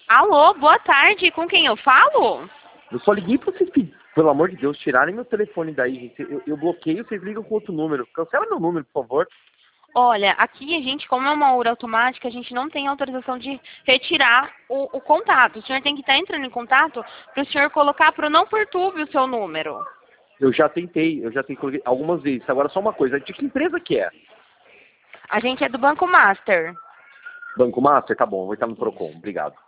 Alô, boa tarde. Com quem eu falo? Eu só liguei pra vocês, pelo amor de Deus, tirarem meu telefone daí, gente. Eu bloqueio, vocês ligam com outro número. Cancela meu número, por favor. Olha, aqui a gente, como é uma URA automática, a gente não tem autorização de retirar o contato. O senhor tem que estar entrando em contato para o senhor colocar para o não perturbe o seu número. Eu já tentei coloquei algumas vezes. Agora só uma coisa, de que empresa que é? A gente é do Banco Master. Banco Master? Tá bom, vou estar no Procon. Obrigado.